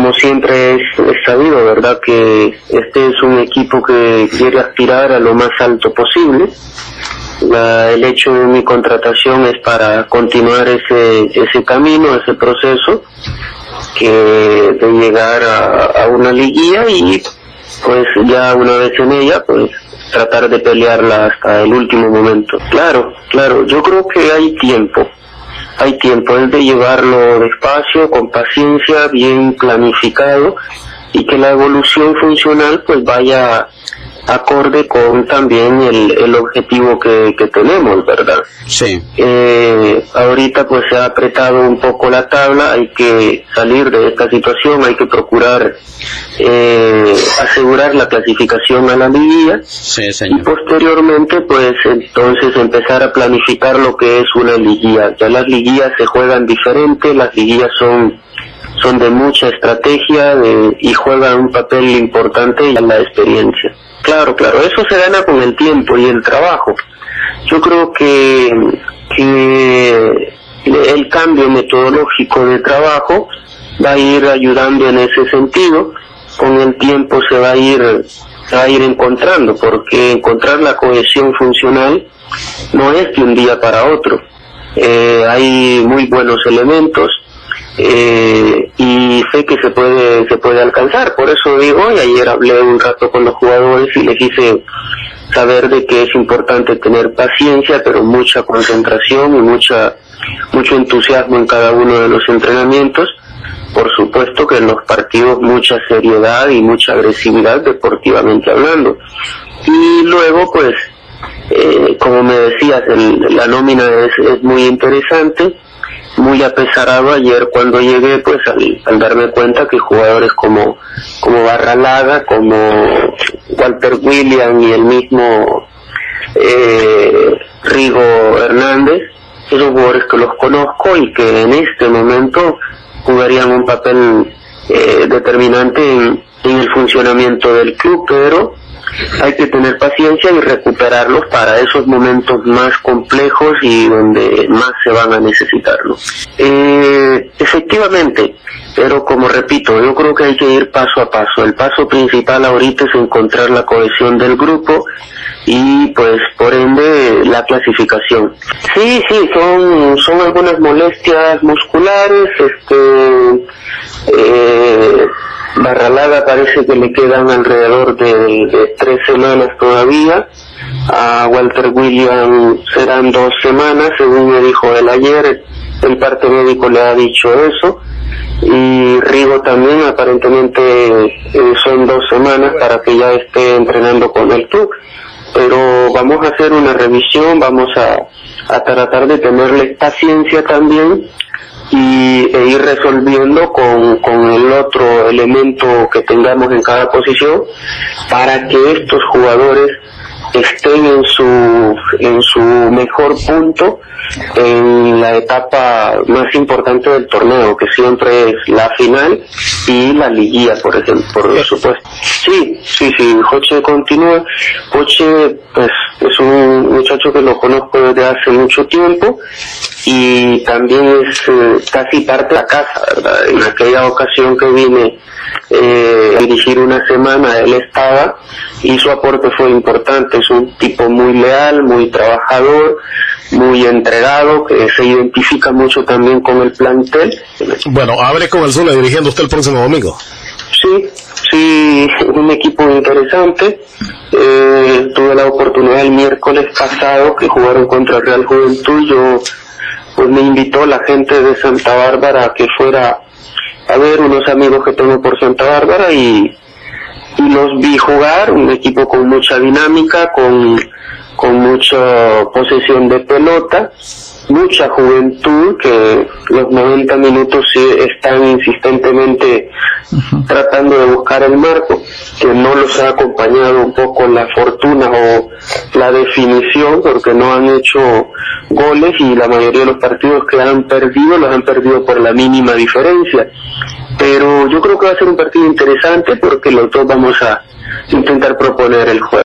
como siempre es sabido, ¿verdad?, que este es un equipo que quiere aspirar a lo más alto posible. El hecho de mi contratación es para continuar ese camino, ese proceso, que de llegar a una liguilla y pues ya una vez en ella, pues tratar de pelearla hasta el último momento. Claro, yo creo que hay tiempo, es de llevarlo despacio, con paciencia, bien planificado, y que la evolución funcional pues vaya acorde con también el objetivo que tenemos, ¿verdad? Sí. Ahorita pues se ha apretado un poco la tabla, hay que salir de esta situación, hay que procurar asegurar la clasificación a la liguilla. Sí, señor. Y posteriormente pues entonces empezar a planificar lo que es una liguilla. Ya las liguillas se juegan diferente, las liguillas son de mucha estrategia y juegan un papel importante en la experiencia. Claro, eso se gana con el tiempo y el trabajo. Yo creo que el cambio metodológico de trabajo va a ir ayudando en ese sentido. Con el tiempo se va a ir encontrando, porque encontrar la cohesión funcional no es de un día para otro. Hay muy buenos elementos, y sé que se puede alcanzar. Por eso digo, y ayer hablé un rato con los jugadores y les hice saber de que es importante tener paciencia, pero mucha concentración y mucho entusiasmo en cada uno de los entrenamientos. Por supuesto que en los partidos mucha seriedad y mucha agresividad, deportivamente hablando. Y luego pues como me decías, la nómina es muy interesante, muy apesarado ayer cuando llegué, pues al darme cuenta que jugadores como Barralaga, como Walter William y el mismo Rigo Hernández, esos jugadores que los conozco y que en este momento jugarían un papel determinante en el funcionamiento del club, pero hay que tener paciencia y recuperarlos para esos momentos más complejos y donde más se van a necesitarlo. Efectivamente, pero como repito, yo creo que hay que ir paso a paso. El paso principal ahorita es encontrar la cohesión del grupo y pues por ende la clasificación. Sí, son algunas molestias musculares, Barralaga parece que le quedan alrededor de 3 semanas todavía. A Walter William serán 2 semanas, según me dijo él ayer. El parte médico le ha dicho eso. Y Rigo también, aparentemente son 2 semanas para que ya esté entrenando con el club. Pero vamos a hacer una revisión, vamos a tratar de tenerle paciencia también e ir resolviendo con el otro elemento que tengamos en cada posición para que estos jugadores estén en su mejor punto en la etapa más importante del torneo, que siempre es la final y la liguilla, por ejemplo, por supuesto. Sí, Joche continúa. Joche, pues, es un muchacho que lo conozco desde hace mucho tiempo y también es casi parte de la casa, ¿verdad? En aquella ocasión que vine a dirigir una semana, él estaba y su aporte fue importante. Es un tipo muy leal, muy trabajador, muy entregado, que se identifica mucho también con el plantel. Bueno, abre con el Zulia dirigiendo usted el próximo domingo. Sí, un equipo interesante. Tuve la oportunidad el miércoles pasado que jugaron contra el Real Juventud. Pues me invitó la gente de Santa Bárbara a que fuera a ver unos amigos que tengo por Santa Bárbara y los vi jugar, un equipo con mucha dinámica, con mucha posesión de pelota, mucha juventud, que los 90 minutos sí están insistentemente tratando de buscar el marco, que no los ha acompañado un poco la fortuna o la definición, porque no han hecho goles y la mayoría de los partidos que han perdido los han perdido por la mínima diferencia. Pero yo creo que va a ser un partido interesante porque los dos vamos a intentar proponer el juego.